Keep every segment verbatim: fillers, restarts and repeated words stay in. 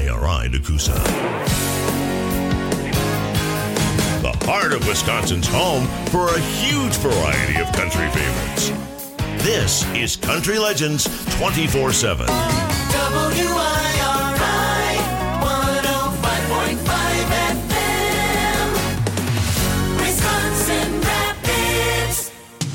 I R I Nakusa. The heart of Wisconsin's home for a huge variety of country favorites. This is Country Legends twenty-four seven. W I R I one oh five point five F M, Wisconsin Rapids.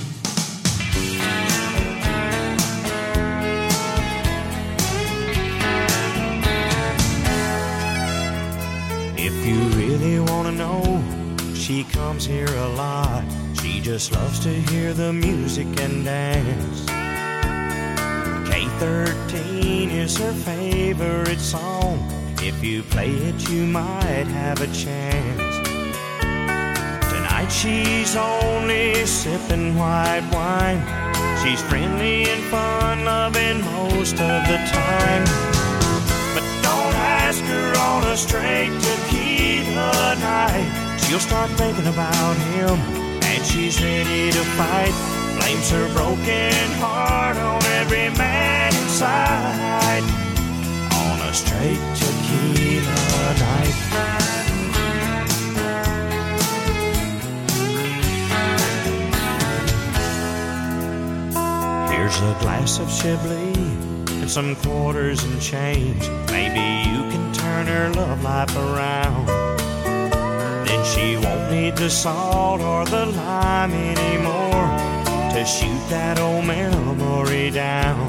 If you really want to know, she comes here a lot. She just loves to hear the music and dance. K thirteen is her favorite song. If you play it, you might have a chance. Tonight she's only sipping white wine. She's friendly and fun-loving most of the time. But don't ask her on a straight tequila night. She'll start thinking about him, and she's ready to fight. Blames her broken heart on every man inside. On a straight tequila night. Here's a glass of Chablis and some quarters and change. Maybe you can turn her love life around. Then she won't need the salt or the lime anymore to shoot that old memory down.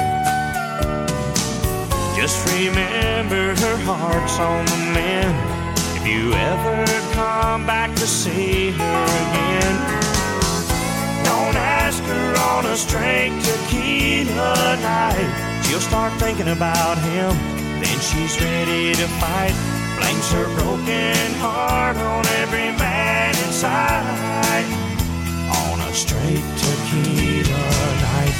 Just remember her heart's on the mend if you ever come back to see her again. Don't ask her on a straight tequila night. She'll start thinking about him, then she's ready to fight. Blames her broken heart on every man inside. On a straight tequila night.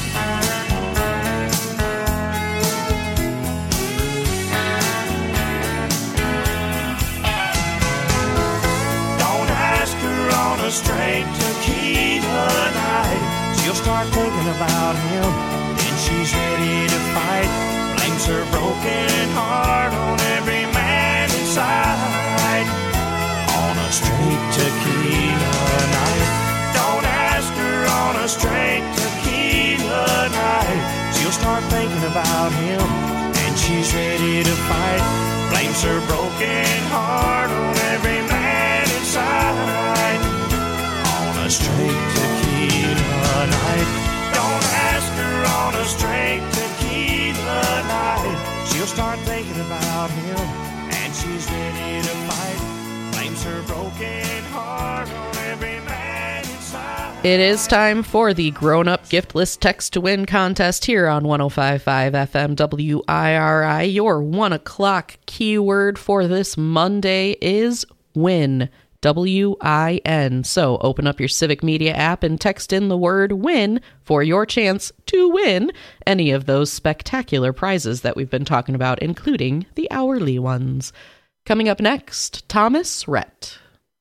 Don't ask her on a straight tequila night. She'll start thinking about him, then she's ready to fight. Blames her broken heart on every man inside. On a straight tequila night. Don't ask her on a straight tequila night. She'll start thinking about him, and she's ready to fight. Blames her broken heart on every man inside. On a straight tequila night. Don't ask her on a straight tequila night. She'll start thinking about him, and she's ready to fight. Blames her broken heart on every man inside. It is time for the Grown Up Gift List Text to Win contest here on one oh five point five F M W I R I. Your one o'clock keyword for this Monday is win. W I N. So open up your Civic Media app and text in the word win for your chance to win any of those spectacular prizes that we've been talking about, including the hourly ones. Coming up next, Thomas Rhett.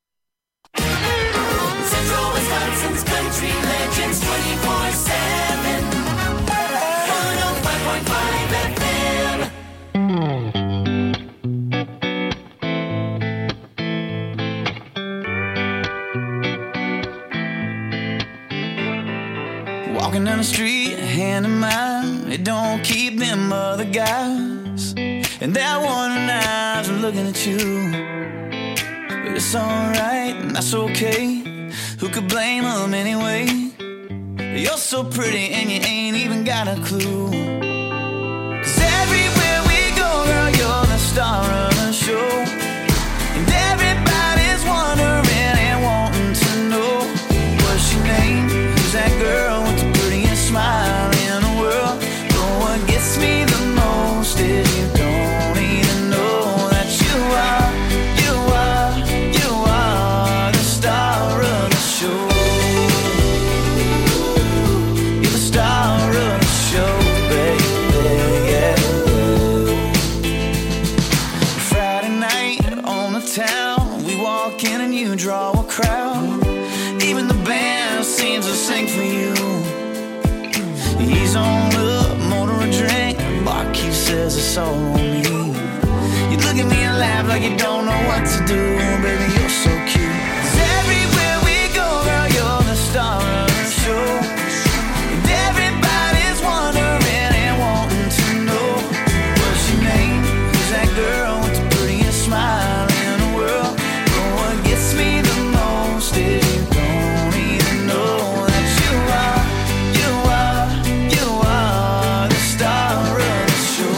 Central Wisconsin's Country Legends twenty-four seven. one oh five point five F M. Walking down the street, hand in mine, it don't keep them other guys. And that one and eyes are looking at you. But it's alright, and that's okay. Who could blame them anyway? You're so pretty and you ain't even got a clue. Cause everywhere we go, girl, you're the star of the show. And everybody's wondering and wanting to know what's your name? Who's that girl with the prettiest smile in the world? But what gets me the most is you don't even know that you are, you are, you are the star of the show. You're the star of the show, baby, yeah. Friday night on the town, we walk in and you draw a crowd. Even the band seems to sing for you. He's on up, motor a drink, barkeep says it's all on me. You look at me and laugh like you don't know what to do. Baby, you're so cute. 'Cause everywhere we go, girl, you're the star of the show. And everybody's wondering and wanting to know what's your name. Who's that girl with the prettiest smile in the world? But what gets me the most is you don't even know that you are, you are, you are the star of the show.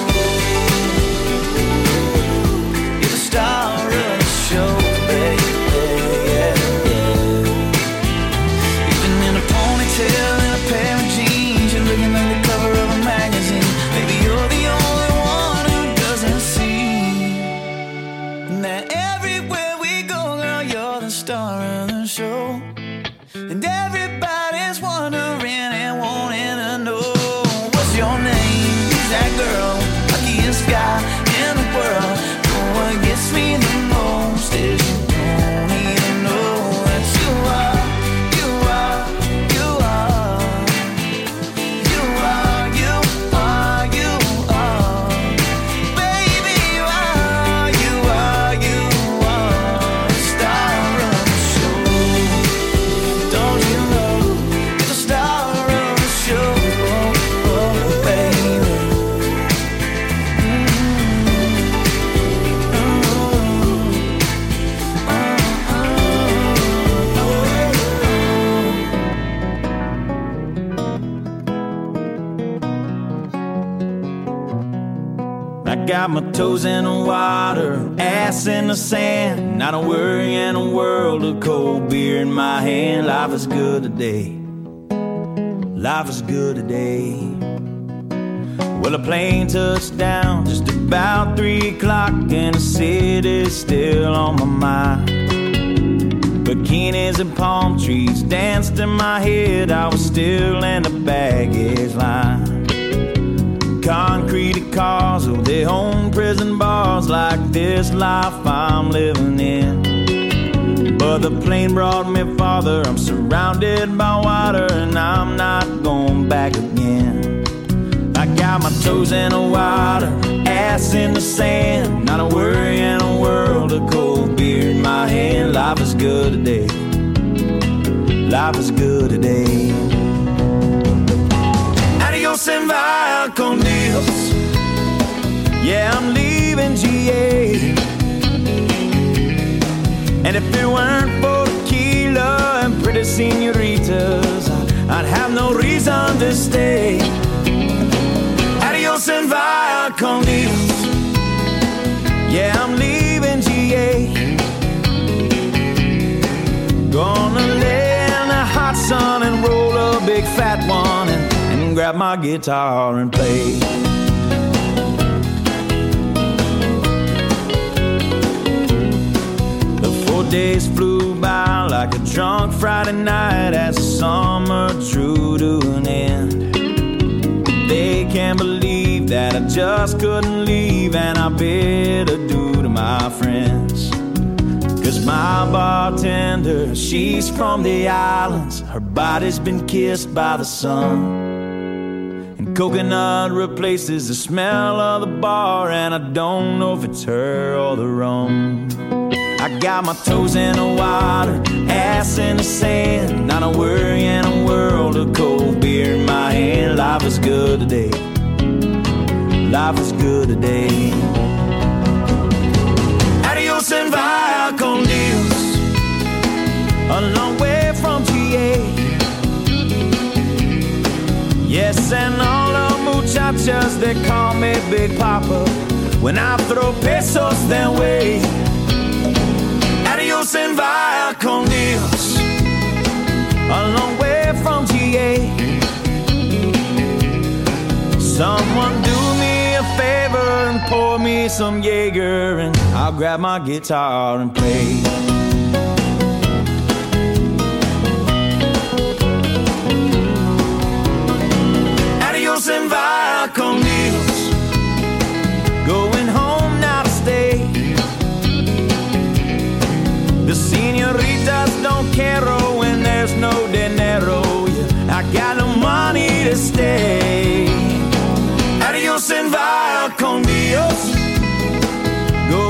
You're the star of the show, baby. Yeah, yeah. Even in a ponytail and a pair of jeans, you're looking like the cover of a magazine. Maybe you're the only one who doesn't see that everywhere we go, girl, you're the star of the show. And everybody's wondering and wanting to know what's your name. Who's that girl, luckiest guy in the world? But what gets me the most is you don't even know that you are, you are, you are, you are, you are, you are, baby, you are, you are, you are the star of the show. Don't you know you're the star of the show, oh, baby. I got my toes in the water, ass in the sand, not a worry in a world of cold beer in my hand. Life is good today, life is good today. Well, a plane touched down just about three o'clock, and the city's still on my mind. Bikinis and palm trees danced in my head, I was still in the baggage line. Concrete cars, oh, they own prison bars like this life I'm living in. But the plane brought me farther, I'm surrounded by water, and I'm not going back again. I got my toes in the water, ass in the sand, not a worry in a world of cold beer in my hand. Life is good today, life is good today. Adios and vaya con Dios. Yeah, I'm leaving G A. And if it weren't for tequila and pretty senoritas, I'd have no reason to stay. Adios and vaya con Dios. Yeah, I'm leaving G A. Gonna lay in the hot sun and roll a big fat one and grab my guitar and play. The four days flew by like a drunk Friday night as the summer drew to an end. They can't believe that I just couldn't leave, and I bid adieu to my friends. 'Cause my bartender, she's from the islands, her body's been kissed by the sun. Coconut replaces the smell of the bar, and I don't know if it's her or the rum. I got my toes in the water, ass in the sand, not a worry in a world of cold beer in my hand. Life is good today, life is good today. Adios and vaya con Dios, a long way from G A. Yes, and all the muchachas, they call me Big Papa when I throw pesos their way. Adios and vaya con Dios, a long way from G A. Someone do me a favor and pour me some Jaeger, and I'll grab my guitar and play. Adios and vaya con Dios, going home now to stay. The senoritas don't care when there's no dinero. Yeah, I got no money to stay. Adios and vaya con Dios, go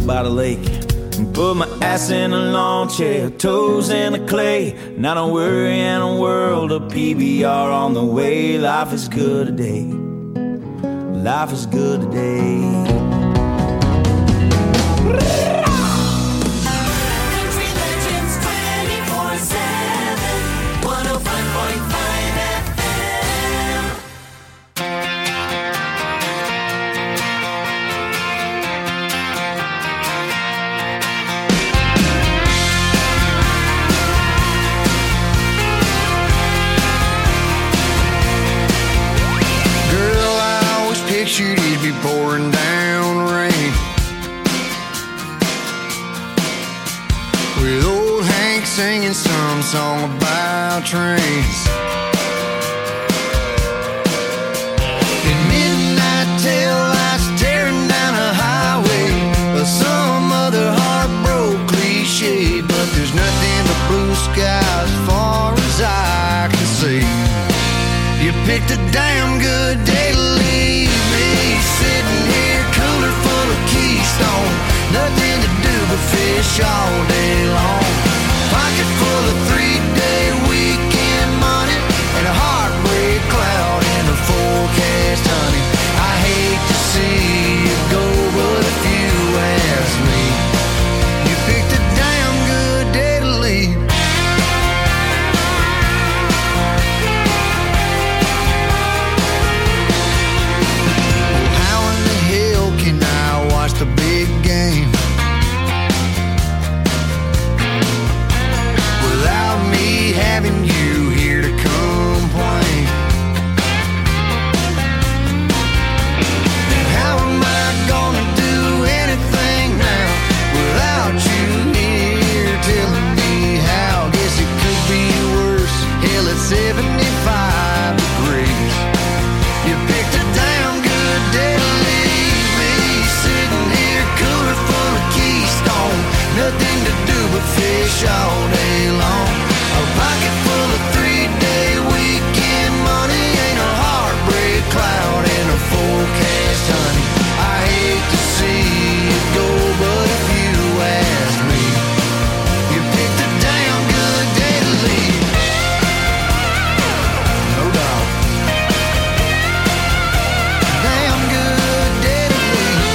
by the lake and put my ass in a lawn chair, toes in the clay. Not a worry in a world of P B R on the way. Life is good today. Life is good today. Country Legends twenty-four seven, one oh five point five F M. Girl, I always pictured it'd be pouring down rain, with old Hank singing some song about trains. At midnight tail lights tearing down a highway, or some other heartbroken cliche. But there's nothing but blue skies as far as I can see. You picked a damn good day to leave me, sitting here cooler full of Keystone. Nothing to do but fish all day long. Pocket full of three-day weekend money, and a heartbreak cloud in the forecast, honey. I hate to see you go, but if you ask me, you picked a damn good day to leave. How in the hell can I watch the big game without me having you here to complain? And how am I gonna do anything now without you here telling me how? Guess it could be worse. Hell, it's seventy-five degrees. You picked a damn good day to leave me, sitting here cooler full of Keystone. Nothing to do but fish all day long. A pocket full of three-day weekend money, ain't a heartbreak cloud in a forecast, honey. I hate to see you go, but if you ask me, you picked a damn good day to leave. No doubt. Damn good day to leave.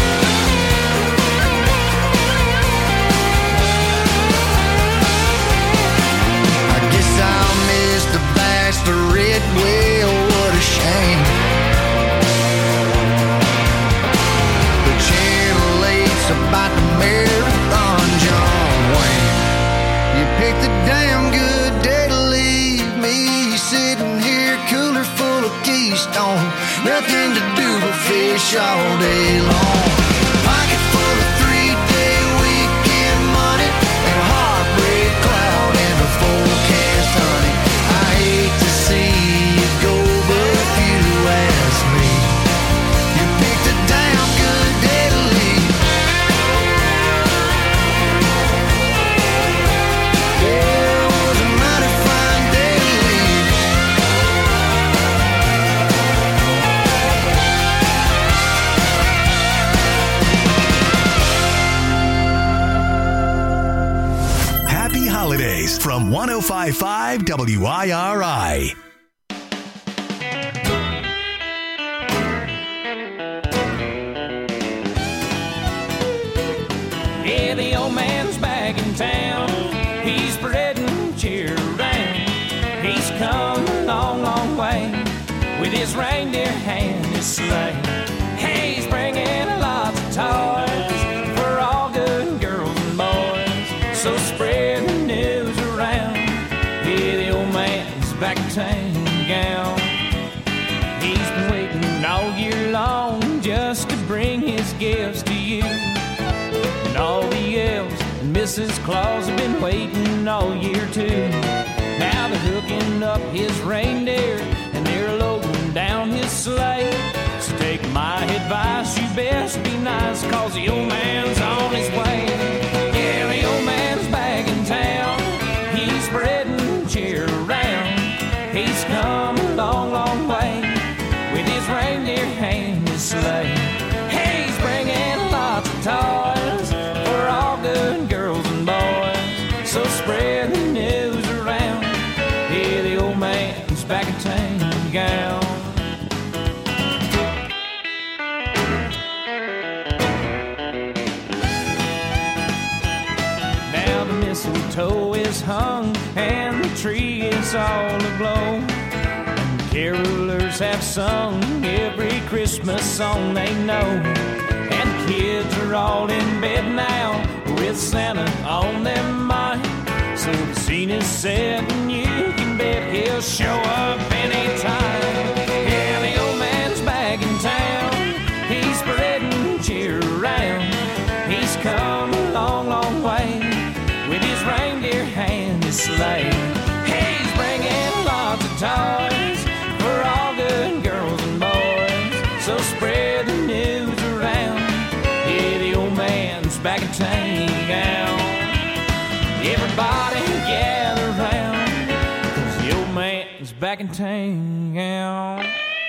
I guess I'll miss the bachelorette. Well, what a shame. The Channel eight's about the marathon, John Wayne. You picked a damn good day to leave me, sitting here cooler full of Keystone. Nothing to do but fish all day long. Pocket full of three-day weekend money, and a heartbreak cloud in the forecast, honey. I hate to see you go, but if you ask me, you picked a damn good day to leave. Yeah, it was a mighty fine day to leave. Happy holidays from one oh five point five W I R I. Yeah, the old man's back in town. He's spreading cheer around. He's come a long, long way with his reindeer and his sleigh. Hey, he's bringing lots of toys for all good girls and boys. So spread the news around. Yeah, the old man's back in town. He's been waiting all year long just to bring his gifts to you. And all the elves and Missus Claus have been waiting all year too. Now they're hooking up his reindeer and they're loading down his sleigh. So take my advice, you best be nice, cause the old man's on his way. Yeah, the old man's back in town. He's spreading cheer around. He's come a long, long way with his reindeer and his sleigh. Hey, he's bringing lots of toys mistletoe is hung and the tree is all aglow. And carolers have sung every Christmas song they know. And kids are all in bed now with Santa on their mind. So the scene is set and you can bet he'll show up anytime. Yeah, the old man's back in town. He's spreading cheer around. He's come a long, long way with his reindeer and his sleigh. He's bringing lots of toys for all good girls and boys. So spread the news around. Yeah, the old man's back in town. Everybody gather round, 'cause the old man's back in town.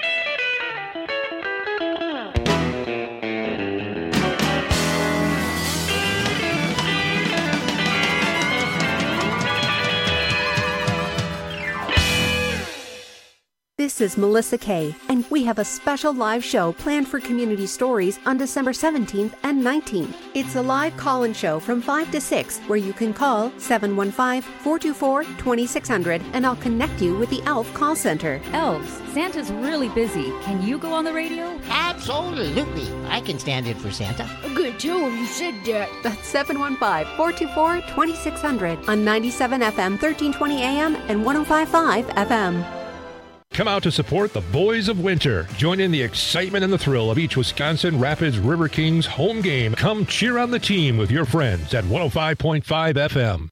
This is Melissa Kay, and we have a special live show planned for Community Stories on December seventeenth and nineteenth. It's a live call-in show from five to six, where you can call seven one five, four two four, two six zero zero, and I'll connect you with the Elf Call Center. Elves, Santa's really busy. Can you go on the radio? Absolutely. I can stand in for Santa. Good too when you said that. That's seven one five, four two four, two six zero zero on ninety-seven F M, thirteen twenty A M, and one oh five point five F M. Come out to support the Boys of Winter. Join in the excitement and the thrill of each Wisconsin Rapids River Kings home game. Come cheer on the team with your friends at one oh five point five F M.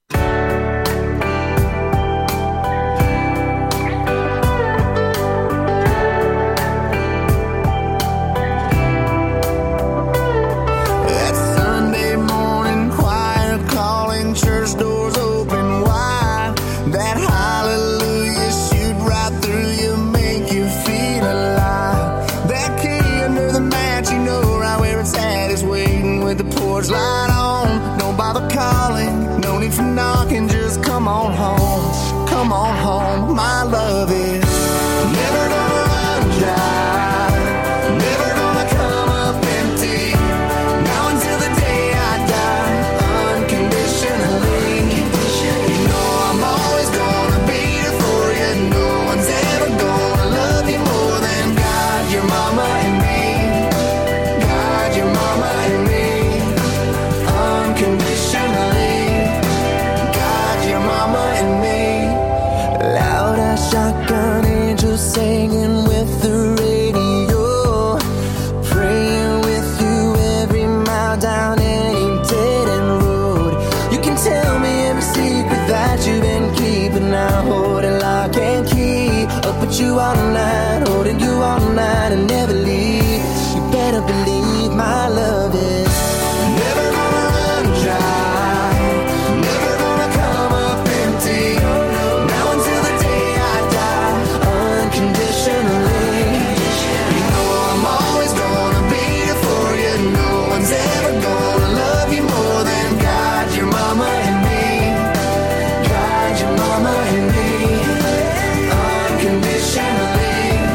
That Sunday morning choir calling, church doors open wide. That hallelujah shoot right through you, make you feel alive. That key under the mat, you know right where it's at, is waiting with the porch light on. Don't bother calling, no need for knocking, just come on home. Come on home, my love is never gonna run dry, never gonna come up empty. Now until the day I die, unconditionally. You know I'm always gonna be there for you. No one's ever gonna love you more than God, your mama and me. God, your mama and me. Unconditionally. God, your mama and me. Loud as shotgun angels singing with the radio, praying with you every mile down any dead end road. You can tell me every secret that you've been keeping. I hold it lock and key. Up with you all night, holding you all night and never leave. You better believe my love is never gonna run dry, never gonna come up empty. Now until the day I die, unconditionally. You know I'm always gonna be there for you. No one's ever gonna love you more than God, your mama and me. God, your mama and me. Unconditionally.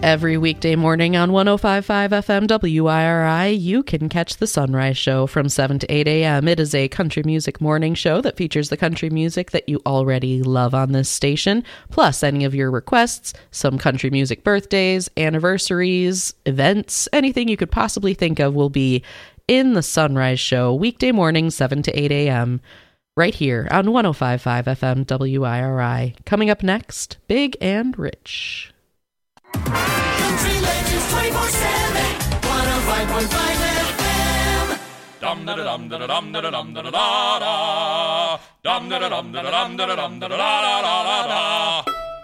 Every weekday morning on one oh five point five F M W I R I, you can catch the Sunrise Show from seven to eight a.m. It is a country music morning show that features the country music that you already love on this station, plus any of your requests, some country music birthdays, anniversaries, events, anything you could possibly think of will be in the Sunrise Show, weekday morning, seven to eight a.m., right here on one oh five point five F M W I R I. Coming up next, Big and Rich. Country Legends twenty-four seven, one oh five point five F M. Dum da dum da dum da dum da da da. Dum da dum da dum da dum da da da da.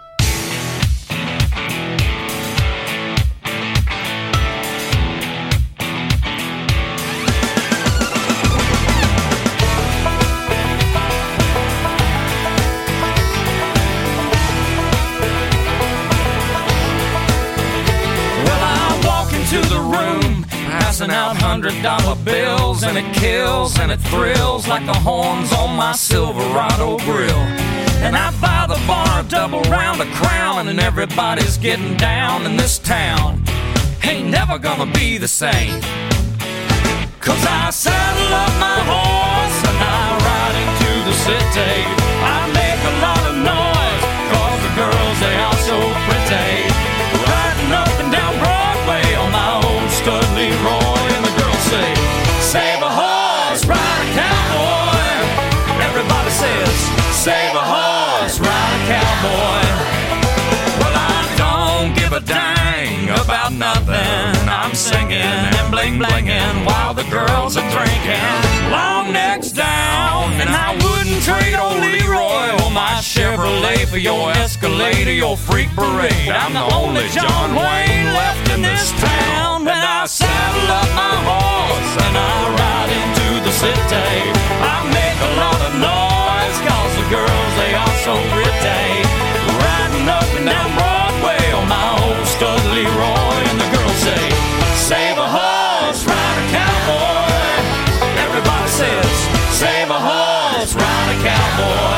To the room, passing out hundred dollar bills, and it kills and it thrills like the horns on my Silverado grill. And I buy the bar a double round of Crown, and everybody's getting down in this town. Ain't never gonna be the same, 'cause I saddle up my horse and I ride into the city. I make a lot of noise 'cause the girls, they are so pretty. Riding up and down Broadway on my old stud Leroy, and the girls say, save a horse, ride a cowboy. Everybody says, save a horse, ride a cowboy. Well, I don't give a dang about nothing. I'm singing and bling blinging while the girls are drinking. Long necks down, and I wouldn't trade old Leroy or my Chevrolet for your Escalade or your freak parade. I'm the only John Wayne left in this town. When I saddle up my horse and I ride into the city, I make a lot of noise 'cause the girls, they are so pretty. Riding up and down Broadway on my old stud Leroy, and the girls say, save a horse, ride a cowboy. Everybody says, save a horse, ride a cowboy.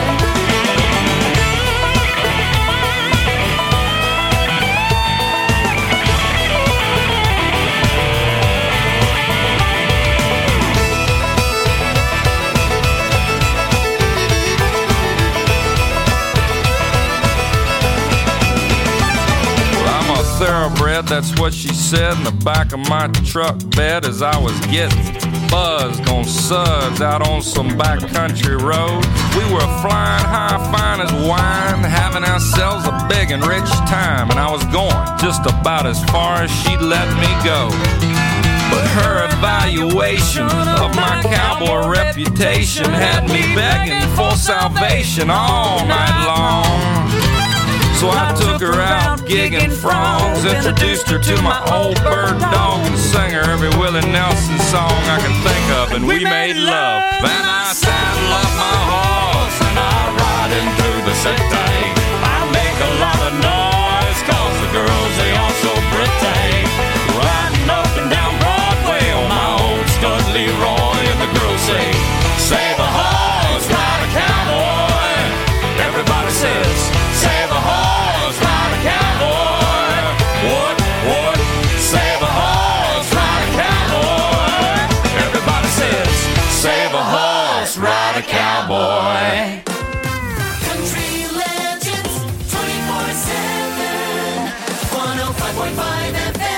Thoroughbred, that's what she said in the back of my truck bed as I was getting buzzed on suds out on some backcountry road. We were flying high, fine as wine, having ourselves a big and rich time, and I was going just about as far as she'd let me go. But her evaluation of my cowboy reputation had me begging for salvation all night long. So I took her out gigging frogs, introduced her to my old bird dog, and sang her every Willie Nelson song I can think of, and we made love. Then I saddle up my horse and I ride into the city. I make a lot of noise 'cause the girls, they are so pretty. Riding up and down Broadway on my old stud Leroy, and the girls say, save a horse, ride a cowboy. Everybody says, save a horse, ride a cowboy. What, what? Save a horse, ride a cowboy. Everybody says, save a horse, ride a cowboy. Country Legends twenty-four seven, one oh five point five F M.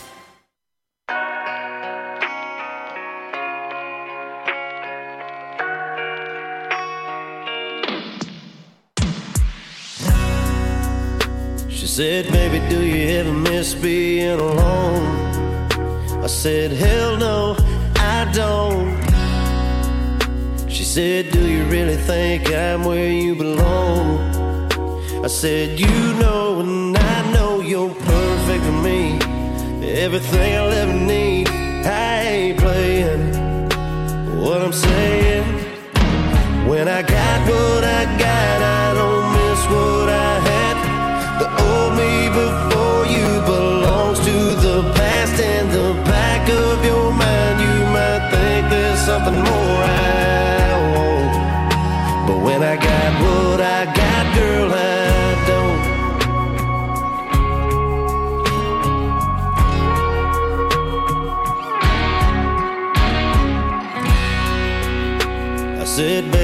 She said, baby, do you ever miss being alone? I said, hell no, I don't. She said, do you really think I'm where you belong? I said, you know and I know you're perfect for me. Everything I'll ever need. I ain't playing what I'm saying. When I got what I got, I don't miss what I had. The old me before you belongs to the past. In the back of your mind, you might think there's something more I want. But when I got what I got, girl, I don't.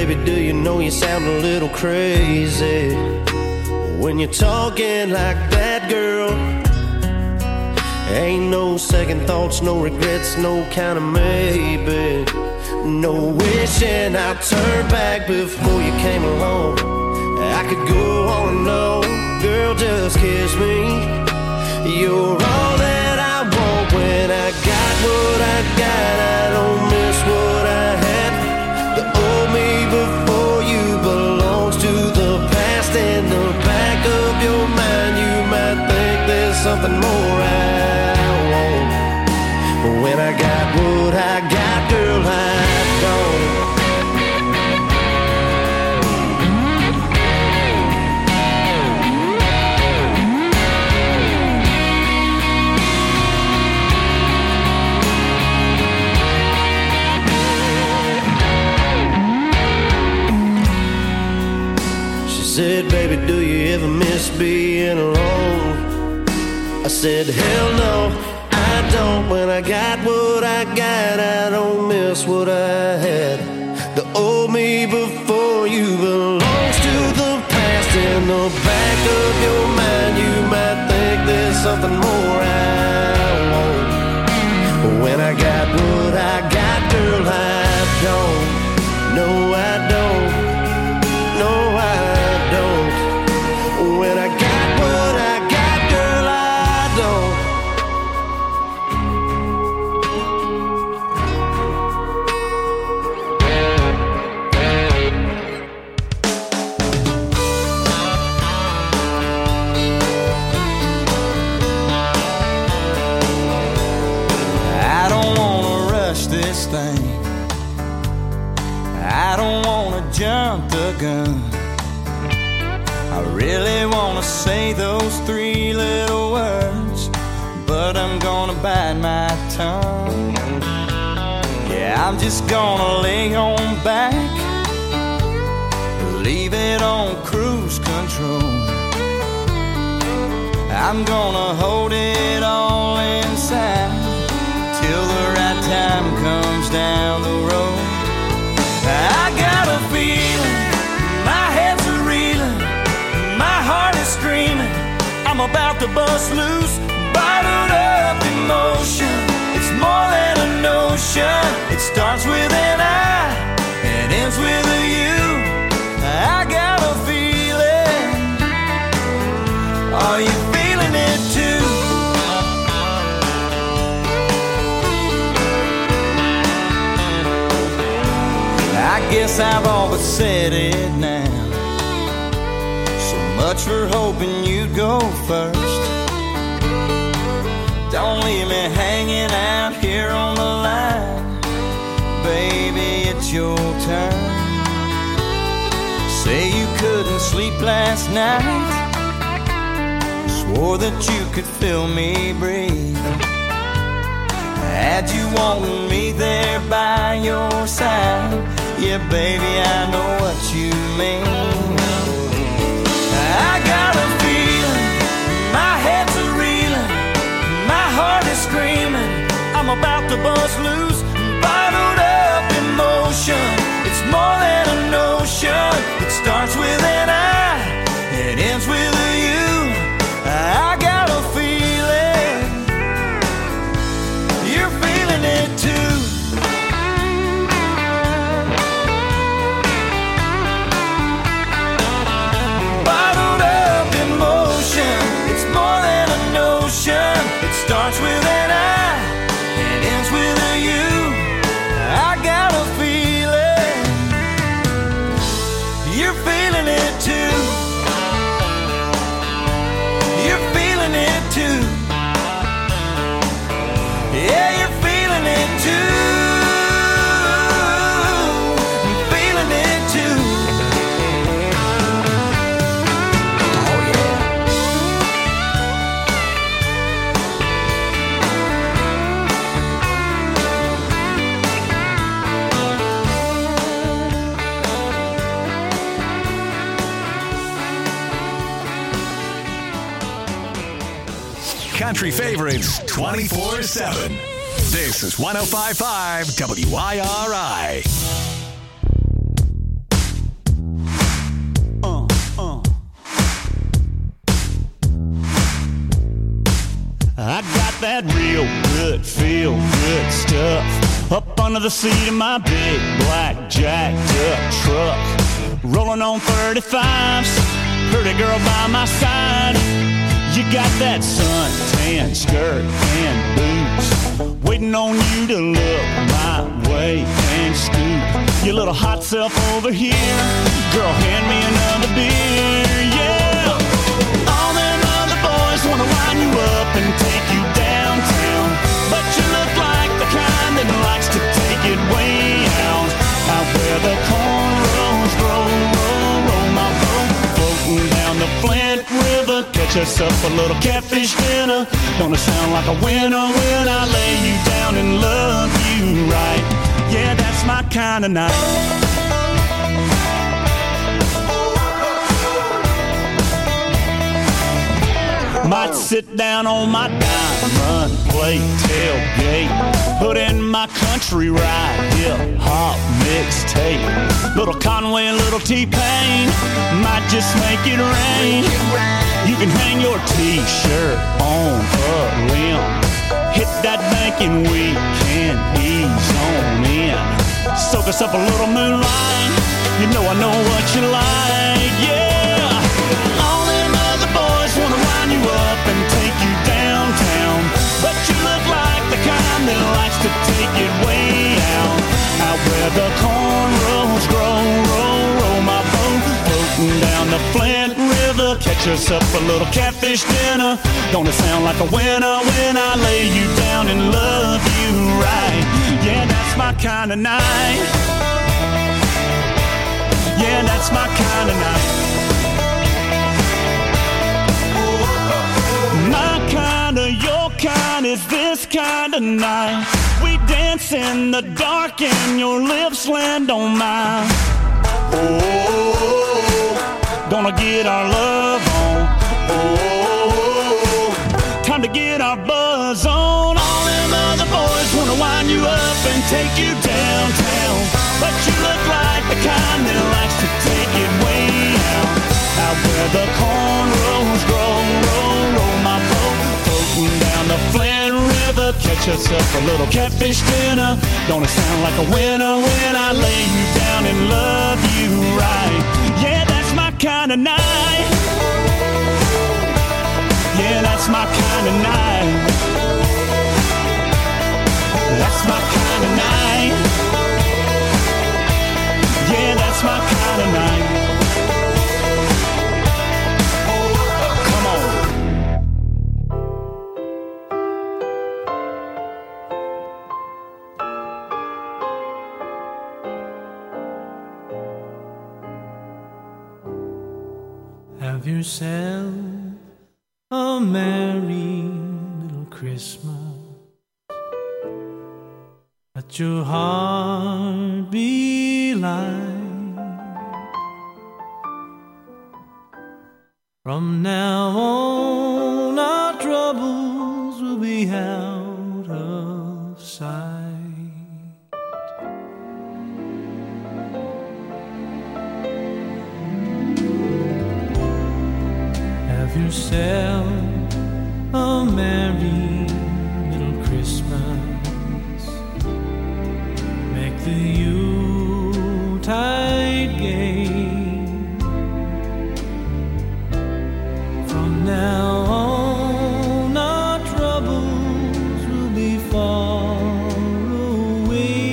baby, do you know you sound a little crazy when you're talking like that, girl? Ain't no second thoughts, no regrets, no kind of maybe. No wishing I'd turn back before you came along. I could go on and on, girl, just kiss me. You're all that I want when I got what I got. I don't miss what I had. The old me before you belongs to the past. In the back of your mind you might think there's something more I want. But when I got what I got, girl, I don't. Said, baby, do you ever miss being alone? I said, hell no, I don't. When I got what I got, I don't miss what I had. The old me before you belongs to the past. In the back of your mind you might think there's something more I want. But when I got what I got, girl, I don't. No, I don't. No, I don't. When I got what I got, girl, I don't. I don't wanna rush this thing. I don't wanna jump the gun. I really wanna say those three little words, but I'm gonna bite my tongue. Yeah, I'm just gonna lay on back, leave it on cruise control. I'm gonna hold it all inside till the right time comes down the road. I got a feeling, my head's a reeling, my heart is screaming, I'm about to bust loose, bottled up emotion. It's more than a notion. It starts with an I and ends with a you. I got a feeling. Are you feeling it too? I guess I've all but said it now. So much for hoping you'd go first. Don't leave me hanging out here on the line. Baby, it's your turn. Say you couldn't sleep last night, swore that you could feel me breathe. Had you wanting me there by your side. Yeah, baby, I know what you mean. I got a feeling, my head's a reeling, my heart is screaming, I'm about to bust loose, bottled up emotion. It's more than a notion. It starts with an I, it ends with a you. I got a feeling, you're feeling it too. It starts with an I, it ends with a you. I got a feeling, you're feeling it too. You're feeling it too. Yeah, you're feeling it too. I'm feeling it too. Country favorites twenty-four seven. This is one oh five point five W I R I. I got that real good, feel good stuff up under the seat of my big black jacked up truck. Rolling on thirty-fives, pretty girl by my side. You got that suntan skirt and boots, waiting on you to look my way and scoop your little hot self over here. Girl, hand me another beer, yeah. All them other boys wanna line you up and take you downtown, but you look like the kind that likes to take it way out, out where the cornrows grow, roll, roll my boat, floating down the Flint River. Catch us up a little catfish dinner. Gonna sound like a winner when I lay you down and love you right. Yeah, that's my kind of night. Might sit down on my diamond plate tailgate, put in my country ride, hip hop mixtape. Little Conway, little T-Pain, might just make it rain. You can hang your t-shirt on a limb, hit that bank and we can ease on in. Soak us up a little moonlight, you know I know what you like, yeah. All them other boys wanna line you up and take you downtown, but you look like the kind that likes to take it way out, out where the cornrows grow, roll, roll my boat, floating down the Flint River. Catch us up a little catfish dinner. Gonna sound like a winner when I lay you down and love you right. Yeah, that's my kind of night. Yeah, that's my kind of night. My kind of, your kind is this kind of night. We dance in the dark and your lips land on mine. Oh, gonna get our love on. Oh, time to get our buzz on. All them other boys wanna wind you up and take you downtown, but you look like the kind that likes to take it way out, out where the cornrows grow, roll, roll my boat, floating down the Flint River. Catch us up a little catfish dinner. Gonna sound like a winner when I lay you down and love you right. Yeah, that's my kind of night. Yeah, that's my kind of night. That's my kind of night. Yeah, that's my kind of night. Come on. Have yourself a merry little Christmas. Let your heart be light. From now on, our troubles will be out of sight. Have yourself a merry little Christmas. Make the Yuletide gay. From now on, our troubles will be far away.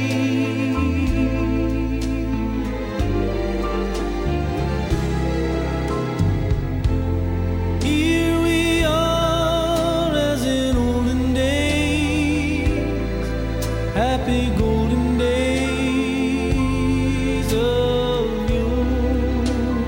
Here we are as in olden days, happy golden days of yore.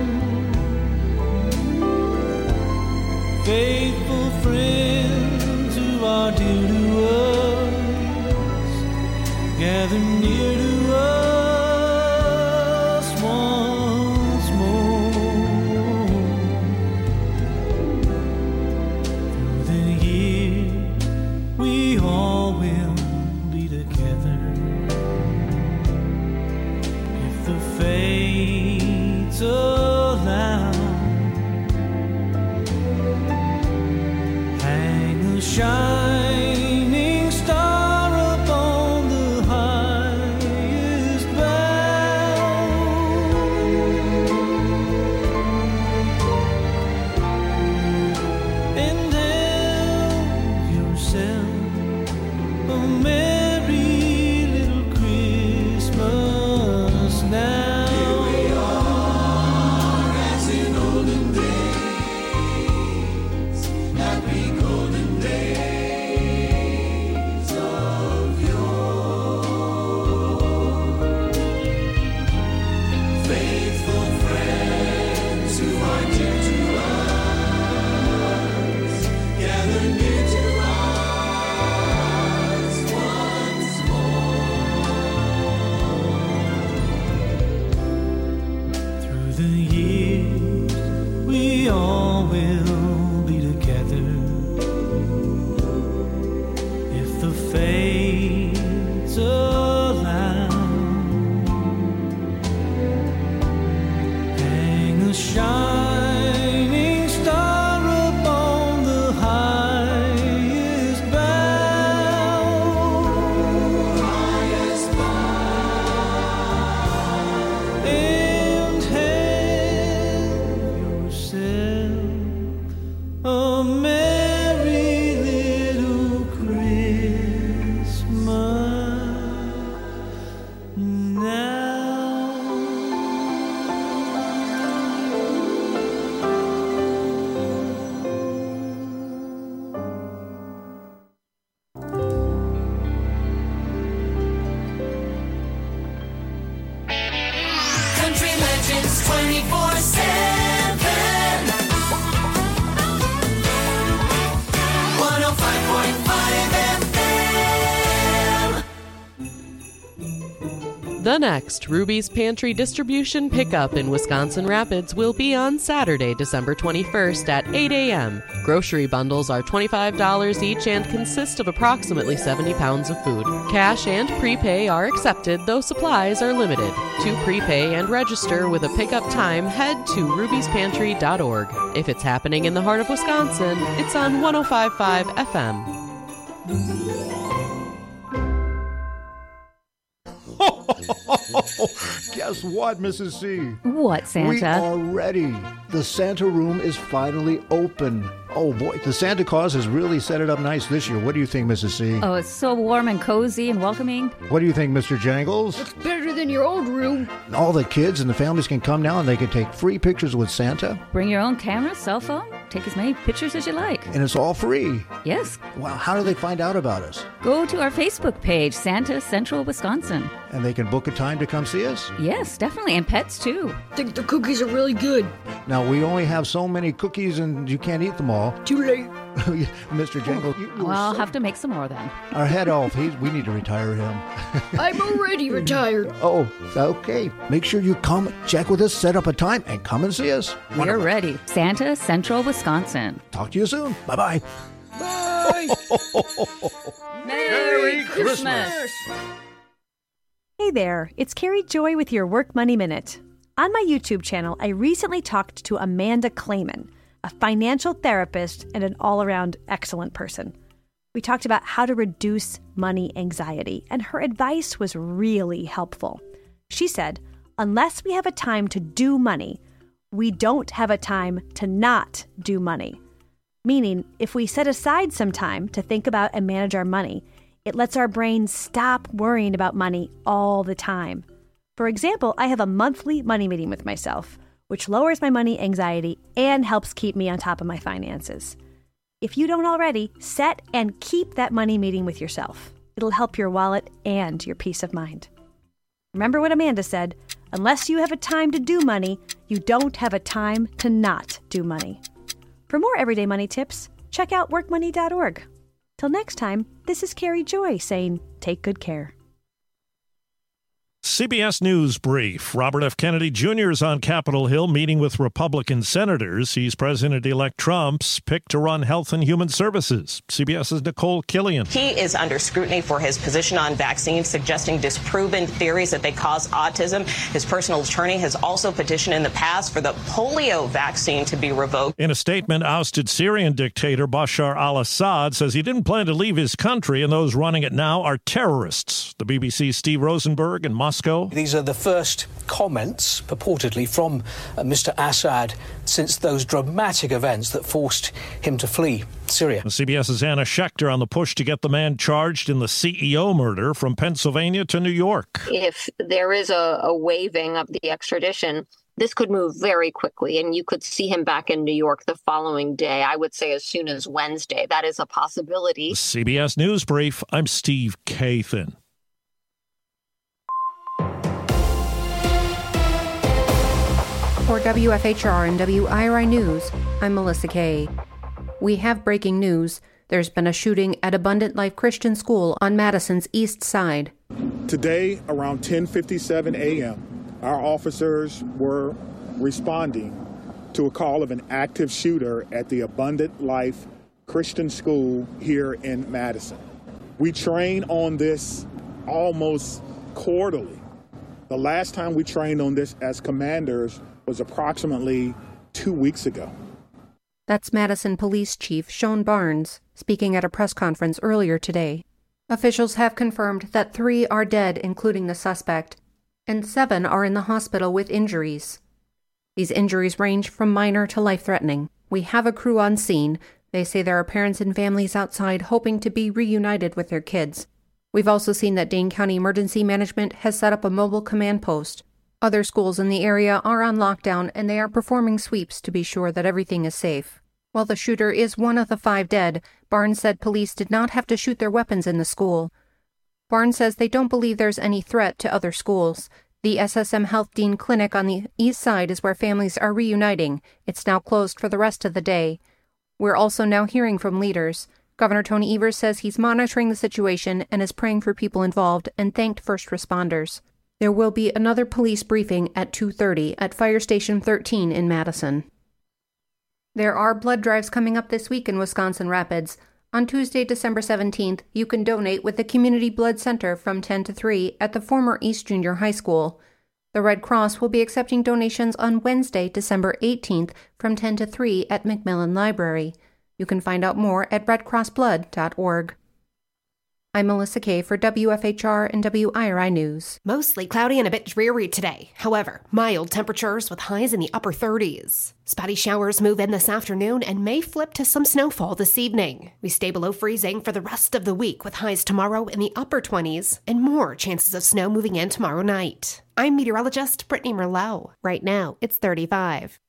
Faithful friends who are dear to us, gather near to us once more. Through the year we all will be together, if the fates allow. Hang a shine shining star upon the highest bough. And help yourself a merry little Christmas now. Here we are, as in olden days, happy golden days of yore. Faithful friends who are dear to us, gather near to us once more. Through the years, we all will be together. If the fates allow, hang a shining star upon the highest bough. Highest bough. And have yourself a merry little Christmas now. Country Legends twenty-four seven. one oh five point five F M. The next Ruby's Pantry distribution pickup in Wisconsin Rapids will be on Saturday, December twenty-first at eight a.m. Grocery bundles are twenty-five dollars each and consist of approximately seventy pounds of food. Cash and prepay are accepted, though supplies are limited. To prepay and register with a pickup time, head to ruby's pantry dot org. If it's happening in the heart of Wisconsin, it's on one oh five point five F M. Guess what, Missus C? What, Santa? We are ready. The Santa room is finally open. Oh boy, the Santa Claus has really set it up nice this year. What do you think, Missus C? Oh, it's so warm and cozy and welcoming. What do you think, Mister Jangles? Looks better than your old room. All the kids and the families can come now and they can take free pictures with Santa. Bring your own camera, cell phone, take as many pictures as you like. And it's all free. Yes. Wow, how do they find out about us? Go to our Facebook page, Santa Central Wisconsin. And they can book a time to come see us? Yes, definitely. And pets, too. Think the cookies are really good. Now, we only have so many cookies and you can't eat them all. Too late. Mister Jangle, you, you Well, I'll so... have to make some more then. Our head elf, he's, we need to retire him. I'm already retired. Oh, okay. Make sure you come, check with us, set up a time, and come and see us. We're Wonderful. ready. Santa Central Wisconsin. Talk to you soon. Bye-bye. Bye. Merry Christmas. Hey there, it's Carrie Joy with your Work Money Minute. On my YouTube channel, I recently talked to Amanda Clayman, a financial therapist and an all-around excellent person. We talked about how to reduce money anxiety, and her advice was really helpful. She said, unless we have a time to do money, we don't have a time to not do money. Meaning, if we set aside some time to think about and manage our money, it lets our brain stop worrying about money all the time. For example, I have a monthly money meeting with myself, which lowers my money anxiety and helps keep me on top of my finances. If you don't already, set and keep that money meeting with yourself. It'll help your wallet and your peace of mind. Remember what Amanda said, unless you have a time to do money, you don't have a time to not do money. For more everyday money tips, check out work money dot org. Till next time, this is Carrie Joy saying, take good care. C B S News Brief. Robert F. Kennedy Junior is on Capitol Hill meeting with Republican senators. He's President-elect Trump's pick to run Health and Human Services. CBS's Nicole Killian. He is under scrutiny for his position on vaccines, suggesting disproven theories that they cause autism. His personal attorney has also petitioned in the past for the polio vaccine to be revoked. In a statement, ousted Syrian dictator Bashar al-Assad says he didn't plan to leave his country and those running it now are terrorists. The B B C's Steve Rosenberg in Moscow. These are the first comments, purportedly, from uh, Mister Assad since those dramatic events that forced him to flee Syria. CBS's Anna Schechter on the push to get the man charged in the C E O murder from Pennsylvania to New York. If there is a, a waiving of the extradition, this could move very quickly, and you could see him back in New York the following day. I would say as soon as Wednesday. That is a possibility. C B S News Brief, I'm Steve Kathan. For W F H R and W I R I News, I'm Melissa Kay. We have breaking news. There's been a shooting at Abundant Life Christian School on Madison's east side. Today, around ten fifty-seven a.m., our officers were responding to a call of an active shooter at the Abundant Life Christian School here in Madison. We train on this almost quarterly. The last time we trained on this as commanders was approximately two weeks ago. That's Madison Police Chief Sean Barnes speaking at a press conference earlier today. Officials have confirmed that three are dead, including the suspect, and seven are in the hospital with injuries. These injuries range from minor to life-threatening. We have a crew on scene. They say there are parents and families outside hoping to be reunited with their kids. We've also seen that Dane County Emergency Management has set up a mobile command post. Other schools in the area are on lockdown, and they are performing sweeps to be sure that everything is safe. While the shooter is one of the five dead, Barnes said police did not have to shoot their weapons in the school. Barnes says they don't believe there's any threat to other schools. The S S M Health Dean Clinic on the east side is where families are reuniting. It's now closed for the rest of the day. We're also now hearing from leaders. Governor Tony Evers says he's monitoring the situation and is praying for people involved and thanked first responders. There will be another police briefing at two thirty at Fire Station thirteen in Madison. There are blood drives coming up this week in Wisconsin Rapids. On Tuesday, December seventeenth, you can donate with the Community Blood Center from ten to three at the former East Junior High School. The Red Cross will be accepting donations on Wednesday, December eighteenth from ten to three at McMillan Library. You can find out more at red cross blood dot org. I'm Melissa Kay for W F H R and W I R I News. Mostly cloudy and a bit dreary today. However, mild temperatures with highs in the upper thirties. Spotty showers move in this afternoon and may flip to some snowfall this evening. We stay below freezing for the rest of the week with highs tomorrow in the upper twenties and more chances of snow moving in tomorrow night. I'm meteorologist Brittany Merlot. Right now, it's thirty-five.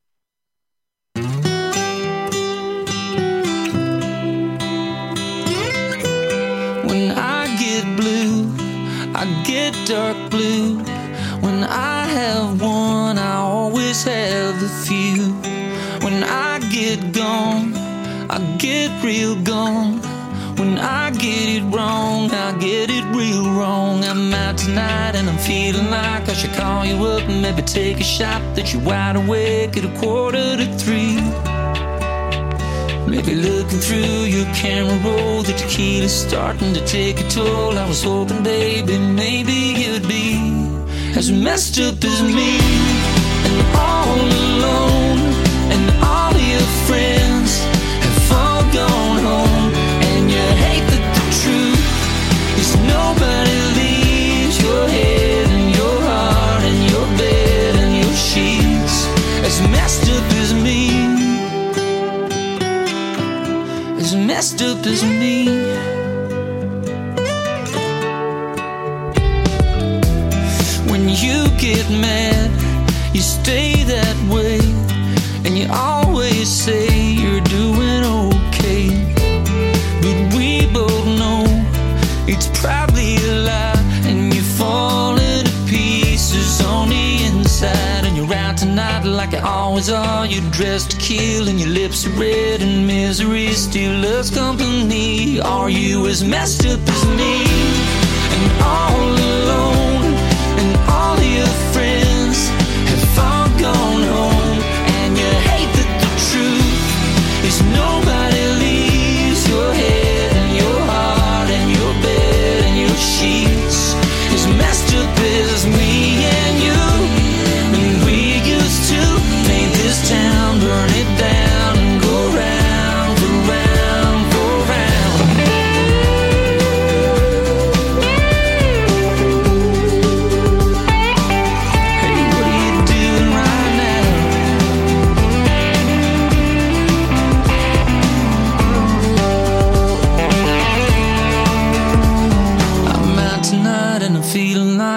When I get blue, I get dark blue. When I have one, I always have a few. When I get gone, I get real gone. When I get it wrong, I get it real wrong. I'm out tonight and I'm feeling like I should call you up and maybe take a shot that you're wide awake at a quarter to three. Maybe looking through your camera roll, the tequila's starting to take a toll. I was hoping, baby, maybe you'd be as messed up as me, and all alone, and all your friends have all gone home, and you hate that the truth is nobody leaves your head and your heart and your bed and your sheets as messed up as me. As messed up as me. When you get mad, you stay that way, and you always say you're doing okay. But we both know it's probably a lie, and you're falling to pieces on the inside. And you're out tonight like you always are. You're dressed to kill and your lips are red, and misery still loves company. Are you as messed up as me? And all alone, and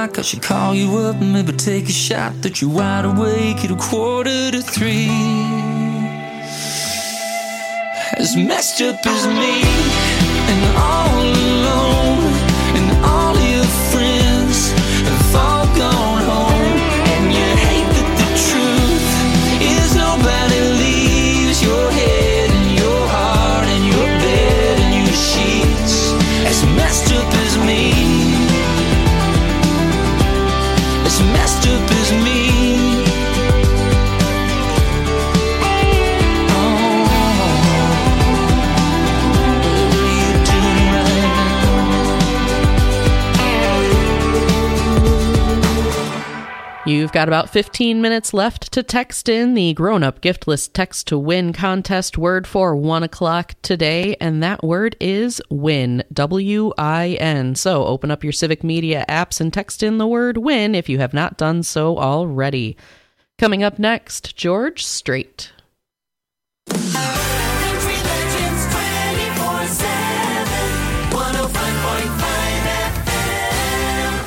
o'clock, I should call you up and maybe take a shot that you're wide awake at a quarter to three. As messed up as me, and all alone, and all your friends have all gone home, and you hate that the truth is nobody leaves your head and your heart and your bed and your sheets. As messed up as me, as messed up as me. You've got about fifteen minutes left to text in the grown-up gift list text to win contest word for one o'clock today, and that word is win, W I N. So open up your Civic Media apps and text in the word win if you have not done so already. Coming up next, George Strait. Country Legends twenty-four seven, one oh five point five F M.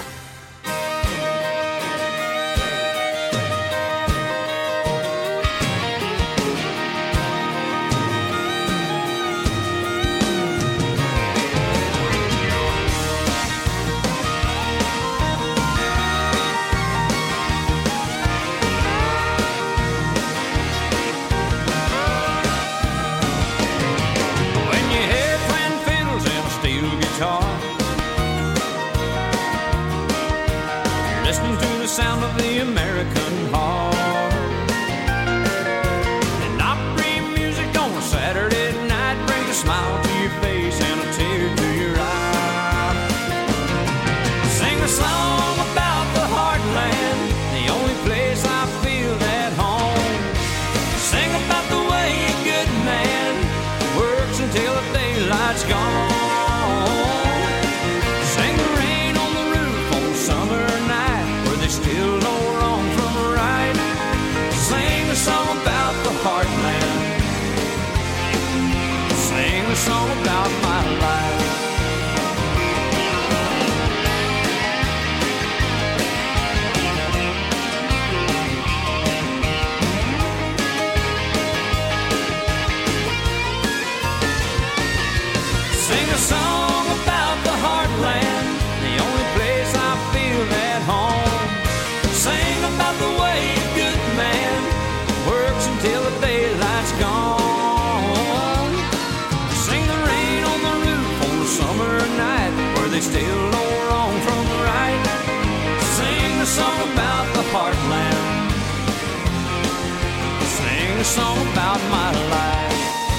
When you hear twin fiddles and a steel guitar, you're listening to the sound of the American heart. And Opry music on a Saturday night brings a smile to your face and a tear to your eye. Sing a song about the heartland, the only place I feel at home. Sing about the way a good man works until the daylight's gone. Sing the rain on the roof on a summer night where they still know wrong from right. Sing a song about the heartland. Sing a song about my life. Sing a song about the heartland, the only place I feel at home. Sing about the way a good man works until the daylight's gone. Sing the rain on the roof on a summer night where they still know wrong from right. Sing a song about the heartland. Sing a song about my life.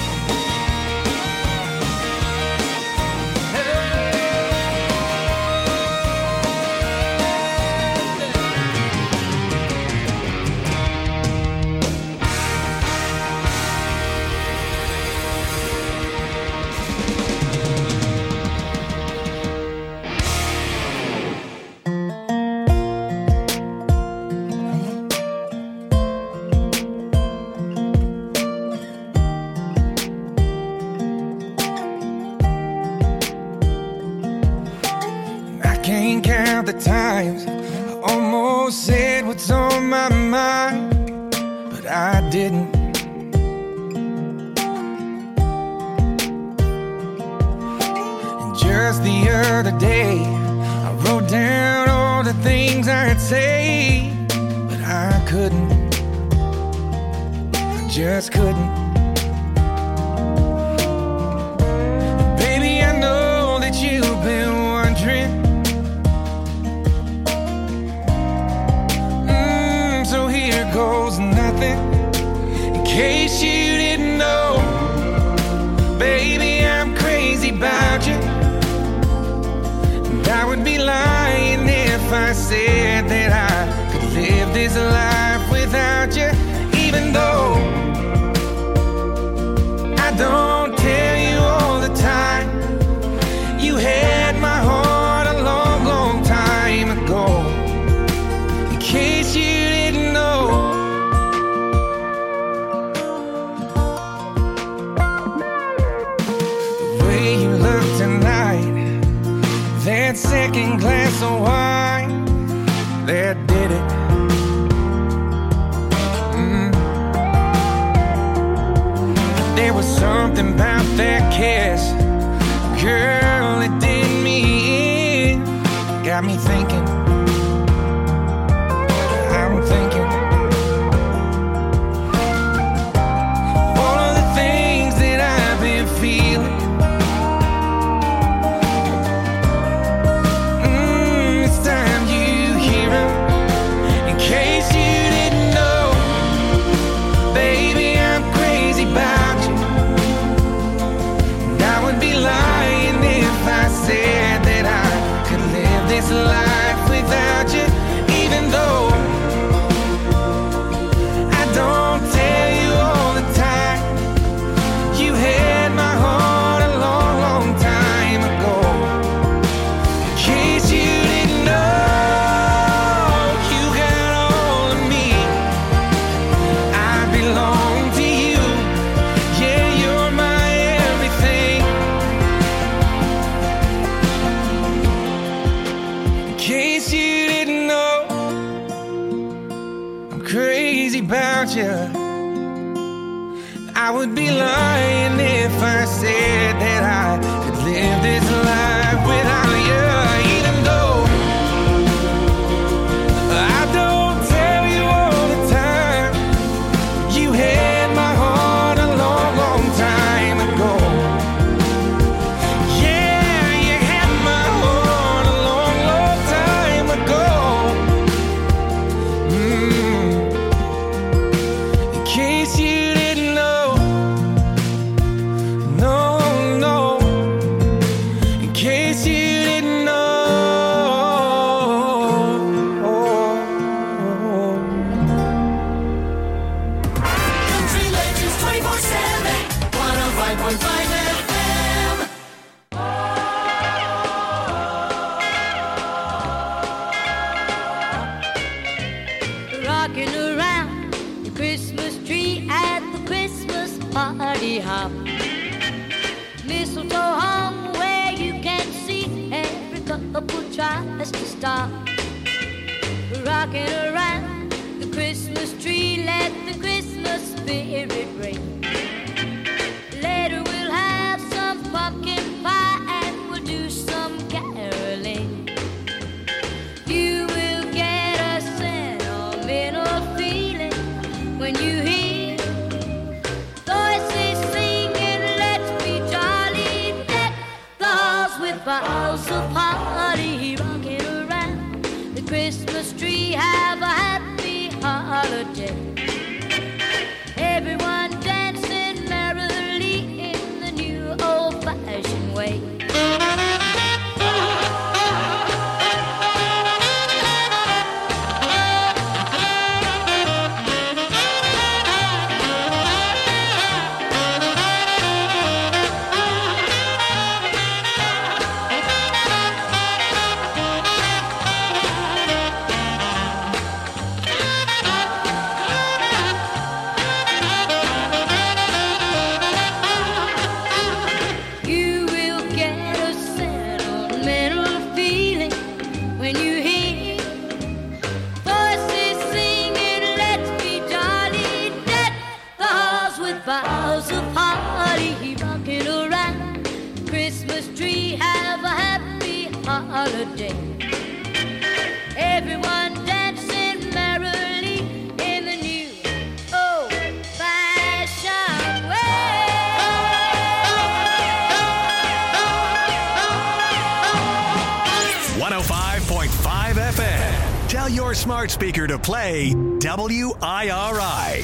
I can't count the times I almost said what's on my mind, but I didn't. And just the other day, I wrote down all the things I'd say, but I couldn't. I just couldn't. Baby, I know that you've been wondering. Mm, so here goes nothing. In case you didn't know, baby, I'm crazy about you. And I would be lying if I said that I could live this life without you. Even though I don't tell you all the time, you had my heart a long, long time ago. In case you didn't know, the way you look tonight, that second glass of wine, that did it. Mm. There was something about that kiss, girl, it did me in. Got me thinking, I'm thinking all of the things that I've been feeling. Mm, it's time you hear it. In case you didn't know, baby, I'm crazy about you. And I would be lying if I said that I could live this life without you, even though I don't tell you all the time. You had my heart a long, long time ago. In case you didn't know, you got all of me. I belong to you. Yeah, you're my everything. In case you didn't know, I'm crazy about you. I would be lying if I said that I could live this life without you, even though I don't tell you all the time. You had my heart a long, long time ago. Yeah, you had my heart a long, long time ago. Mm. In case you didn't know, no, no. In case you didn't know. Country Legends twenty-four seven, one oh five point five F M. Rocking around the Christmas tree at the Christmas party hop. Mistletoe hung where you can see every couple tries to stop. Rocking around the Christmas tree, let the Christmas spirit ring. Later we'll have some pumpkin pie and we'll do some caroling. You will get a sentimental feeling when you hear voices singing, let's be jolly, deck the halls with boughs of holly. Rocking around the Christmas tree, have a happy holiday. Everyone dancing merrily in the new old-fashioned way. You will get a sentimental feeling when you hear voices singing, let's be jolly, deck the halls with boughs of holly. Rocking around the Christmas tree, have a happy holiday. Everyone dancing merrily in the new old-fashioned one oh five point five F M. Tell your smart speaker to play W I R I.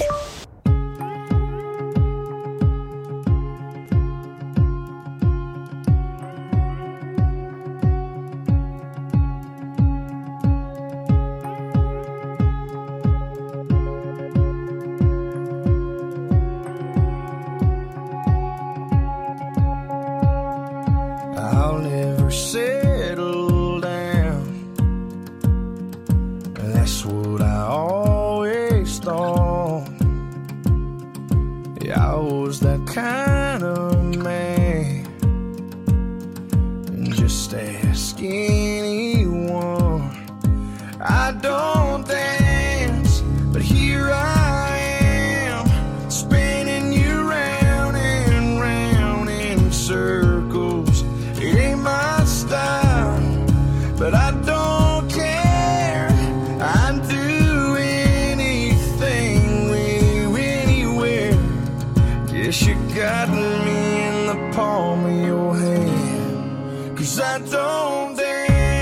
I'll never settle down. That's what I always thought. Yeah, I was that kind of man. And just ask anyone. I don't 'cause I don't dance.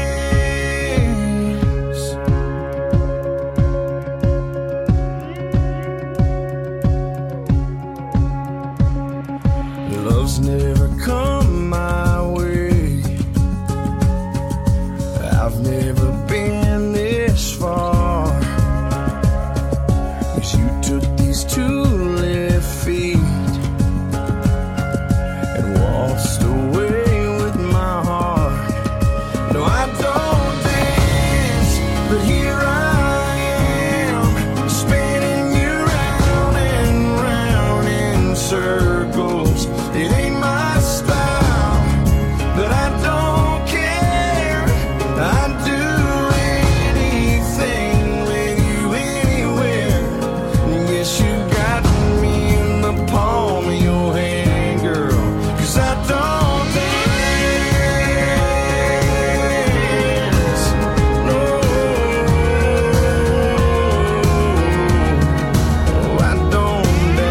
Love's never come my way. I've never been this far. 'Cause you took these two left feet and waltzed away with my heart. No, I don't dance, but here I am, spinning you round and round in circles. It ain't my style, but I don't care. I'd do anything with you anywhere. Yes, you got me in the palm of your hand, girl, 'cause I don't dance. No, I don't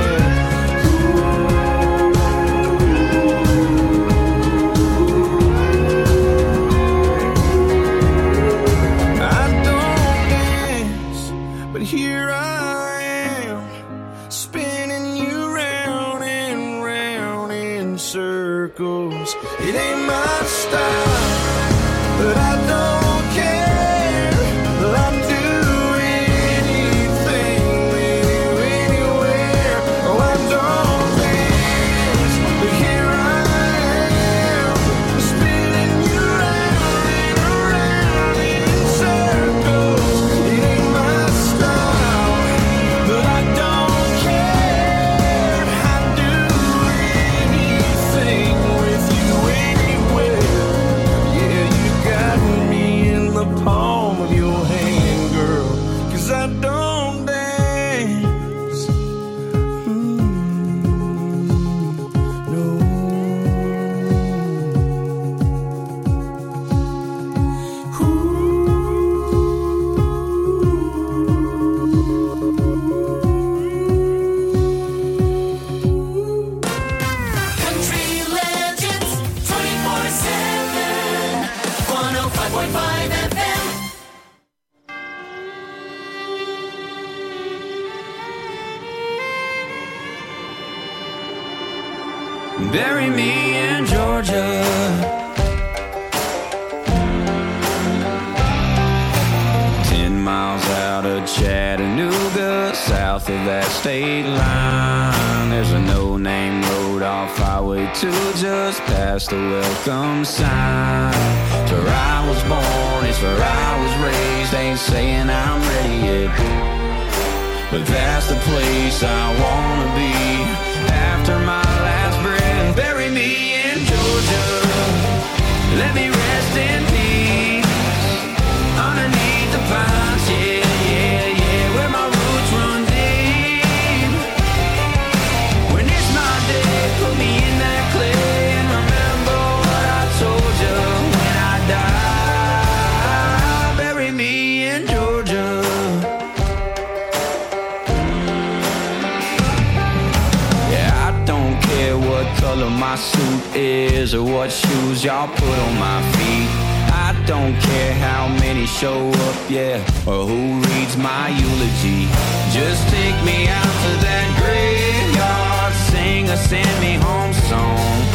I don't dance, but here I am, spinning you round and round in circles. It ain't my style, but I don't care. I'll do anything with you anywhere. Oh, I don't dance, but here I am, spinning you round and round in circles. It ain't my style, but I don't care. I'd do anything with you anywhere. Yeah, you got me in the palm of your hand, girl, 'cause I don't dance. Mm, no. Country Legends twenty-four seven, one oh five point five F M. Bury me in Georgia. Ten miles out of Chattanooga, south of that state line, there's a no-name road off Highway two, just past the welcome sign. It's where I was born, it's where I was raised. Ain't saying I'm ready yet, but that's the place I wanna be after my last breath. Bury me in Georgia, let me rest in peace underneath the pines. Yeah, yeah, yeah, where my roots run deep. When it's my day, put me in that clay and remember what I told you when I die. Bury me in Georgia. Yeah, I don't care what color my suit is or what shoes y'all put on my feet. I don't care how many show up, yeah, or who reads my eulogy. Just take me out to that graveyard, sing a send me home song.